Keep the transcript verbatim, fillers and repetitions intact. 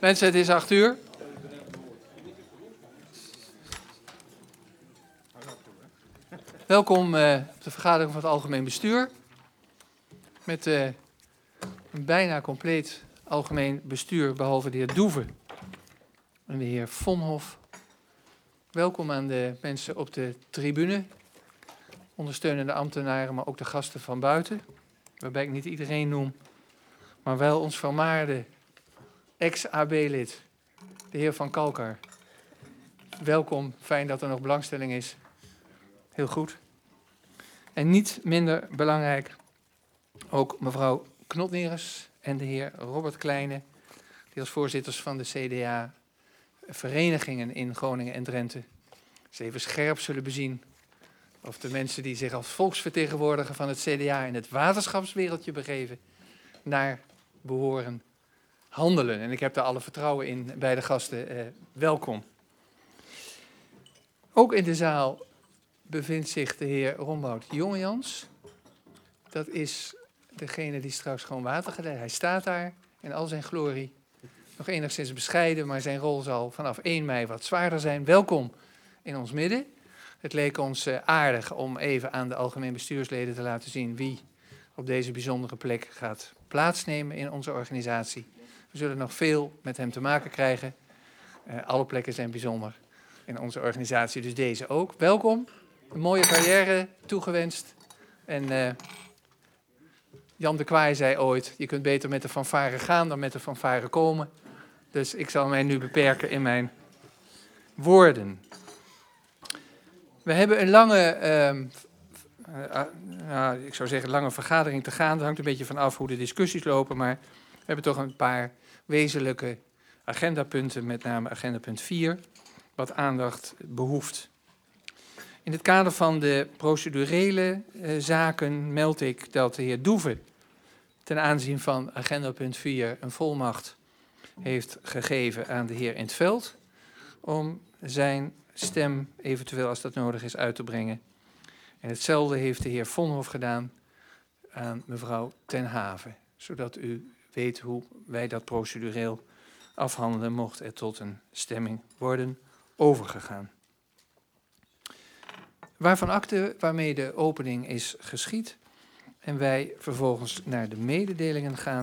Mensen, het is acht uur. Welkom uh, op de vergadering van het Algemeen Bestuur. Met uh, een bijna compleet Algemeen Bestuur, behalve de heer Doeve en de heer Vonhof. Welkom aan de mensen op de tribune, ondersteunende ambtenaren, maar ook de gasten van buiten. Waarbij ik niet iedereen noem, maar wel ons vermaarde ex-A B-lid, de heer Van Kalkar. Welkom, fijn dat er nog belangstelling is. Heel goed. En niet minder belangrijk, ook mevrouw Knotneres en de heer Robert Kleine, die als voorzitters van de C D A-verenigingen in Groningen en Drenthe eens even scherp zullen bezien of de mensen die zich als volksvertegenwoordiger van het C D A in het waterschapswereldje begeven, naar behoren handelen. En ik heb daar alle vertrouwen in bij de gasten. Eh, welkom. Ook in de zaal bevindt zich de heer Rombout Jongejans. Dat is degene die straks gewoon water geleid. Hij staat daar in al zijn glorie. Nog enigszins bescheiden, maar zijn rol zal vanaf één mei wat zwaarder zijn. Welkom in ons midden. Het leek ons uh, aardig om even aan de algemeen bestuursleden te laten zien wie op deze bijzondere plek gaat plaatsnemen in onze organisatie. We zullen nog veel met hem te maken krijgen. Uh, alle plekken zijn bijzonder in onze organisatie, dus deze ook. Welkom. Een mooie carrière toegewenst. En uh, Jan de Kwaai zei ooit, je kunt beter met de fanfare gaan dan met de fanfare komen. Dus ik zal mij nu beperken in mijn woorden. We hebben een lange, uh, uh, uh, ik zou zeggen lange vergadering te gaan. Dat hangt een beetje vanaf hoe de discussies lopen, maar we hebben toch een paar wezenlijke agendapunten, met name agendapunt vier, wat aandacht behoeft. In het kader van de procedurele uh, zaken meld ik dat de heer Doeve ten aanzien van agendapunt vier een volmacht heeft gegeven aan de heer In 't Veld om zijn stem eventueel als dat nodig is uit te brengen. En hetzelfde heeft de heer Vonhof gedaan aan mevrouw Ten Have, zodat u weet hoe wij dat procedureel afhandelen mocht er tot een stemming worden overgegaan. Waarvan akte waarmee de opening is geschied en wij vervolgens naar de mededelingen gaan.